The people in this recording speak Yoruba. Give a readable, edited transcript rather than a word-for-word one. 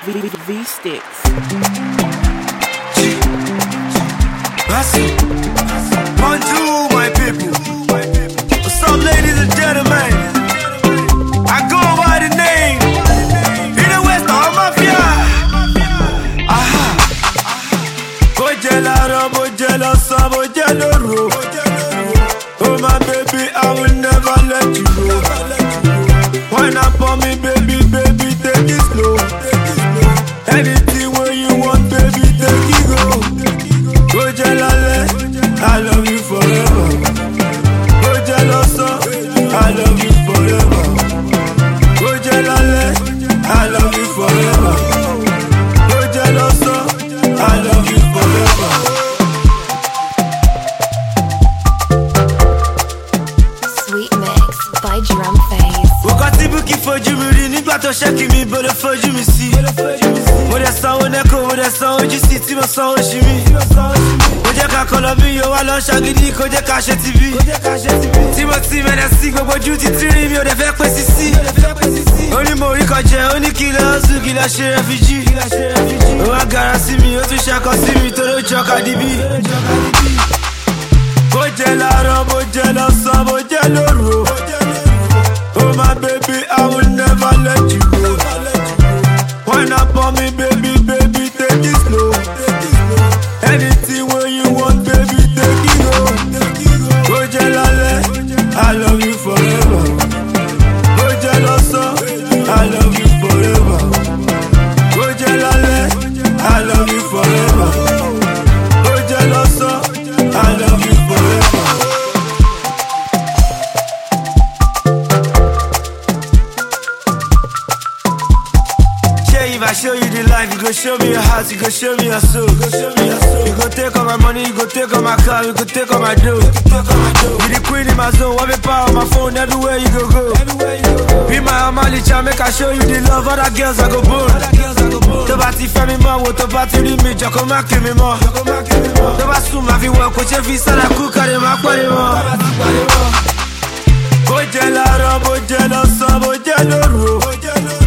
V-Sticks. Bonjour, my people. What's up, ladies and gentlemen? I go by the name in the West of Mafia. Aha. Bojelaro, Bojelosa, Bojeloro. Oh, my baby, I will never let you go. Why not for me, baby, baby, take it slow. Anything where you want, baby, take it go. Bojelale, I love you forever. Bojelosa, I love you forever. Bojelale, I love you forever. Bojelosa, I love you forever. Sweet Mix by Drum Face. Wakati buki fojú mi rí nígbà tó ṣẹ́kì mi bó lè fojú mi sí. Mo dẹ̀ sanwó nẹ́kọ̀, mo dẹ̀ sanwó GC tí mo sanwó ṣí mi. Mo jẹ́ ká kọ́ lọ bí yóò wá lọ ṣàgídí kó jẹ́ ká ṣe TV. Tí mo ti mẹ́lẹ̀ sí gbogbo ojú ti tí rí mi ò dẹ̀ fẹ́ pé sísí. Ó ní mo rí kọjẹ́, ó ní kí lọ sùn kí lọ ṣe rẹ́fíjì. Ó wá gara sí mi, ó tún ṣakọ sí mi torí ó jọ Cardi B. Bó jẹ́ láàárọ̀, bó jẹ́ lọ́sàn-án, bó jẹ́ lóru. Oh my baby, I will never let you go. Why not for me, baby, baby, take it slow. Anything where you want, baby, take it go. Bojelale, I love you forever. Bojelosa, I love you forever. Bojelale, I love you forever. Bojelosa, I love you forever. If I show you the life, you go show me your heart, you go show me your soul. You go take all my money, you go take all my car, you go take all my dough. You the queen in my zone, want me power on my phone everywhere you go. Be my Amali Chan, make I show you the love, other girls I go boom. To bati femi mo, to bati ri mi, joko ma ke mi mo. To ba su ma fi wo, ko che fi sala ku kare ma pare mo. Bojelaro, Bojelosa, Bojeloro.